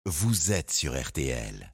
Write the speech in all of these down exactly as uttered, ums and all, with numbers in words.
vous êtes sur R T L.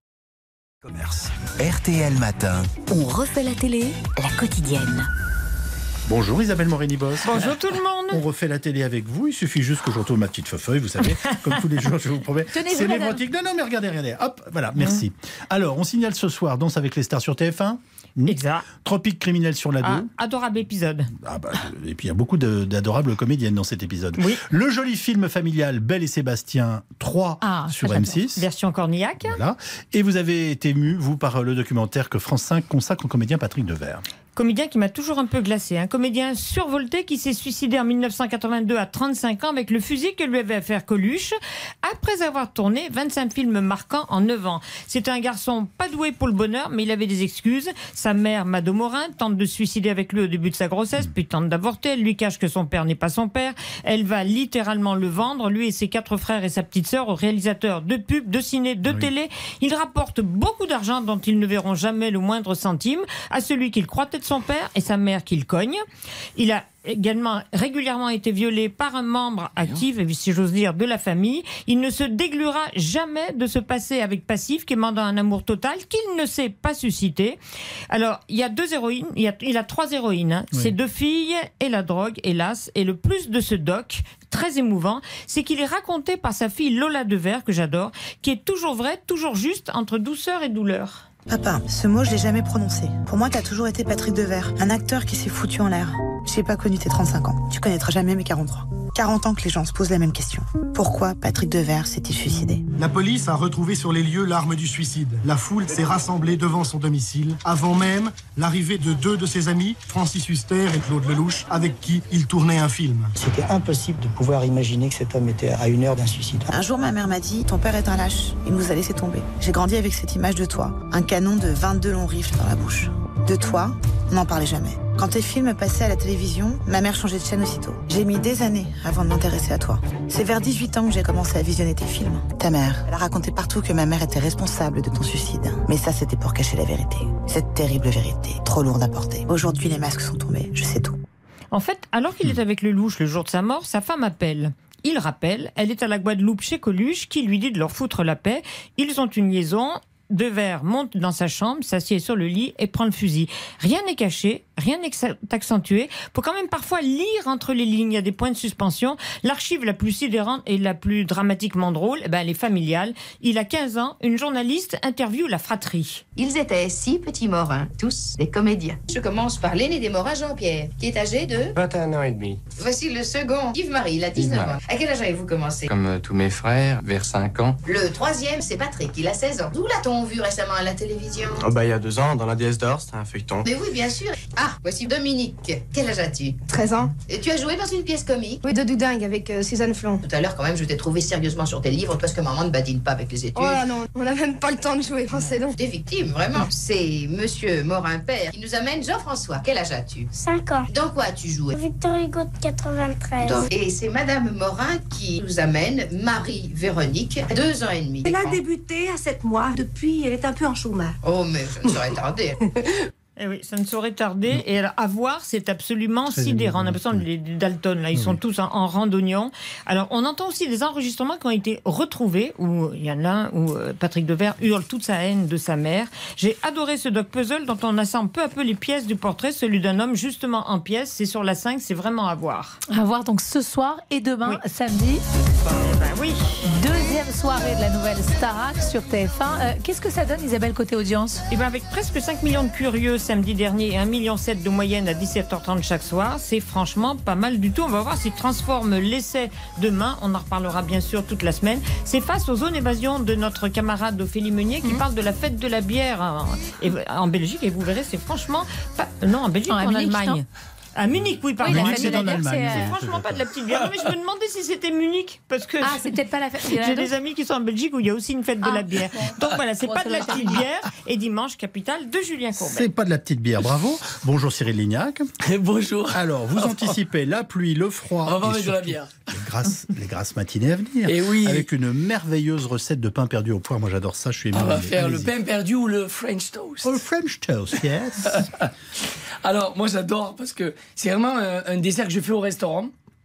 Commerce. R T L Matin. On refait la télé, la quotidienne. Bonjour Isabelle Morini-Boss. Bonjour tout le monde. On refait la télé avec vous. Il suffit juste que je retourne ma petite feuille, vous savez, comme tous les jours, je vous promets. Tenez-vous, C'est madame. l'érotique. Non, non, mais regardez, regardez. Hop, voilà, merci. Alors, on signale ce soir Danse avec les stars sur T F un. Exact. Tropique criminel sur la Ah, deux. adorable épisode. Ah bah, et puis il y a beaucoup de- d'adorables comédiennes dans cet épisode. Oui. Le joli film familial Belle et Sébastien trois Ah, sur ça, M j'adore. six. Version Cornillac. Voilà. Et vous avez été ému, vous, par le documentaire que France cinq consacre au comédien Patrick Devers. Comédien qui m'a toujours un peu glacé. Un comédien survolté qui s'est suicidé en mille neuf cent quatre-vingt-deux à trente-cinq ans avec le fusil que lui avait offert Coluche, après avoir tourné vingt-cinq films marquants en neuf ans. C'était un garçon pas doué pour le bonheur, mais il avait des excuses. Sa mère, Mado Morin, tente de se suicider avec lui au début de sa grossesse, puis tente d'avorter. Elle lui cache que son père n'est pas son père. Elle va littéralement le vendre, lui et ses quatre frères et sa petite sœur, aux réalisateurs de pubs, de ciné, de Oui. télé. Il rapporte beaucoup d'argent dont ils ne verront jamais le moindre centime à celui qu'il croit être son père et sa mère qu'il cogne. Il a également régulièrement été violé par un membre actif, si j'ose dire, de la famille. Il ne se dégluera jamais de se passer avec Passif, qui est mandant un amour total qu'il ne sait pas susciter. Alors, il y a deux héroïnes, il, y a, il a trois héroïnes, hein. Oui. Ses deux filles et la drogue, hélas. Et le plus de ce doc, très émouvant, c'est qu'il est raconté par sa fille Lola Devers, que j'adore, qui est toujours vrai, toujours juste, entre douceur et douleur. Papa, ce mot, je l'ai jamais prononcé. Pour moi, t'as toujours été Patrick Devers, un acteur qui s'est foutu en l'air. J'ai pas connu tes trente-cinq ans. Tu connaîtras jamais mes quarante-trois. quarante ans que les gens se posent la même question. Pourquoi Patrick Devers s'est-il suicidé? La police a retrouvé sur les lieux l'arme du suicide. La foule s'est rassemblée devant son domicile, avant même l'arrivée de deux de ses amis, Francis Huster et Claude Lelouch, avec qui il tournait un film. C'était impossible de pouvoir imaginer que cet homme était à une heure d'un suicide. Un jour, ma mère m'a dit, ton père est un lâche. Il nous a laissé tomber. J'ai grandi avec cette image de toi. Un canon de vingt-deux longs rifles dans la bouche. De toi, on n'en parlait jamais. Quand tes films passaient à la télévision, ma mère changeait de chaîne aussitôt. J'ai mis des années avant de m'intéresser à toi. C'est vers dix-huit ans que j'ai commencé à visionner tes films. Ta mère, elle a raconté partout que ma mère était responsable de ton suicide. Mais ça, c'était pour cacher la vérité. Cette terrible vérité, trop lourde à porter. Aujourd'hui, les masques sont tombés, je sais tout. En fait, alors qu'il est avec Lelouch le jour de sa mort, sa femme appelle. Il rappelle, elle est à la Guadeloupe chez Coluche, qui lui dit de leur foutre la paix. Ils ont une liaison. Devers monte dans sa chambre, s'assied sur le lit et prend le fusil. Rien n'est caché, rien n'est accentué. Faut quand même parfois lire entre les lignes. Il y a des points de suspension. L'archive la plus sidérante et la plus dramatiquement drôle, eh ben, elle est familiale. Il a quinze ans, une journaliste interviewe la fratrie. Ils étaient six petits Morins, tous des comédiens. Je commence par l'aîné des Morins, Jean-Pierre, qui est âgé de... vingt et un ans et demi. Voici le second, Yves-Marie, il a dix-neuf Yves-Marie. ans. À quel âge avez-vous commencé? Comme euh, tous mes frères, vers cinq ans. Le troisième, c'est Patrick, il a seize ans. D'où l'a-t-on vu récemment à la télévision? Oh bah il y a deux ans, dans la déesse d'or, c'était un feuilleton. Mais oui, bien sûr. Ah, voici Dominique. Quel âge as-tu? treize ans. Et tu as joué dans une pièce comique? Oui, de Doudingue avec euh, Suzanne Flon. Tout à l'heure, quand même, je t'ai trouvé sérieusement sur tes livres parce que maman ne badine pas avec les études. Oh là non, on n'a même pas le temps de jouer, oh, c'est long. T'es victime, vraiment. C'est monsieur Morin-Père qui nous amène Jean-François. Quel âge as-tu? cinq ans. Dans quoi as-tu joué? Victor Hugo de quatre-vingt-treize. Donc, et c'est Madame Morin qui nous amène Marie-Véronique, deux ans et demi. Elle a débuté à sept mois. Depuis, elle est un peu en chômage. Oh, mais je ne saurais tarder. Eh oui, ça ne saurait tarder. Et alors, à voir, c'est absolument Très sidérant. On a émouvant, l'impression oui. les les Dalton, là, ils Oui. sont tous en, en randonnion. Alors, on entend aussi des enregistrements qui ont été retrouvés, où il y en a un où euh, Patrick Devers hurle toute sa haine de sa mère. J'ai adoré ce doc puzzle dont on assemble peu à peu les pièces du portrait, celui d'un homme justement en pièces. C'est sur la cinq, c'est vraiment à voir. À voir donc ce soir et demain, Oui. samedi. Eh ben oui. Deuxième soirée de la nouvelle Starac sur T F un. Euh, Qu'est-ce que ça donne, Isabelle, côté audience? Et bien avec presque cinq millions de curieux samedi dernier et un virgule sept million de moyenne à dix-sept heures trente chaque soir, c'est franchement pas mal du tout. On va voir s'il transforme l'essai demain. On en reparlera bien sûr toute la semaine. C'est face aux zones évasion de notre camarade Ophélie Meunier qui mmh. parle de la fête de la bière en, en Belgique. Et vous verrez, c'est franchement pas... Non, en Belgique, non, en Munich, Allemagne. Non. À Munich, oui, pardon. Oui, Munich, c'est en Allemagne. C'est franchement pas de la petite bière. Non, mais je me demandais si c'était Munich. Parce que Ah, c'est peut-être pas la fête. j'ai des amis qui sont en Belgique où il y a aussi une fête de ah, la bière. bon. Donc voilà, c'est Bon, pas ça de la doit être petite Munich. bière. Et dimanche, capitale de Julien Courbet. C'est pas de la petite bière, bravo. Bonjour Cyril Lignac. Bonjour. Alors, vous anticipez la pluie, le froid. On va et mettre de la surtout bière. Les grasses, les grasses matinées à venir. Et oui. Avec une merveilleuse recette de pain perdu au poivre. Moi, j'adore ça. Je suis ému. On va faire le Allez-y. pain perdu ou le French toast. Oh, le French toast, yes. Alors, moi, j'adore parce que c'est vraiment un, un dessert que je fais au restaurant.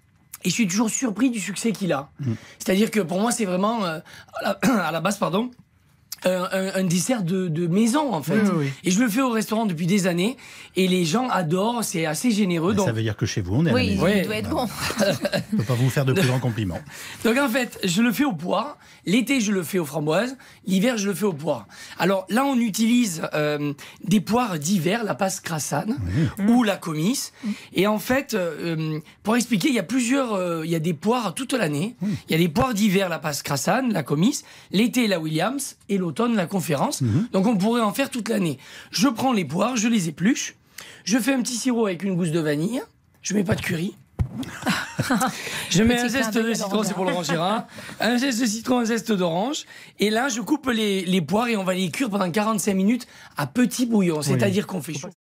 Et je suis toujours surpris du succès qu'il a. Mmh. C'est-à-dire que pour moi, c'est vraiment, euh, à, la, à la base, pardon, Un, un, un dessert de, de maison en fait. Oui, oui. Et je le fais au restaurant depuis des années et les gens adorent, c'est assez généreux. Donc... Ça veut dire que chez vous on est oui, à la maison. il doit être bon. Je ne peux pas vous faire de plus grands compliments. Donc en fait, je le fais aux poires. L'été, je le fais aux framboises. L'hiver, je le fais aux poires. Alors là, on utilise euh, des poires d'hiver, la passe crassane oui. ou la comice. Et en fait, euh, pour expliquer, il y a plusieurs, euh, il y a des poires toute l'année. Oui. Il y a des poires d'hiver, la passe crassane, la comice. L'été, la Williams et l'automne, la conférence. Mmh. Donc on pourrait en faire toute l'année. Je prends les poires, je les épluche. Je fais un petit sirop avec une gousse de vanille. Je mets pas de curry. Je mets un zeste de citron, c'est pour Laurent Gérard. Un zeste de citron, un zeste d'orange. Et là, je coupe les, les poires et on va les cuire pendant quarante-cinq minutes à petit bouillon. C'est-à-dire oui. qu'on fait chaud.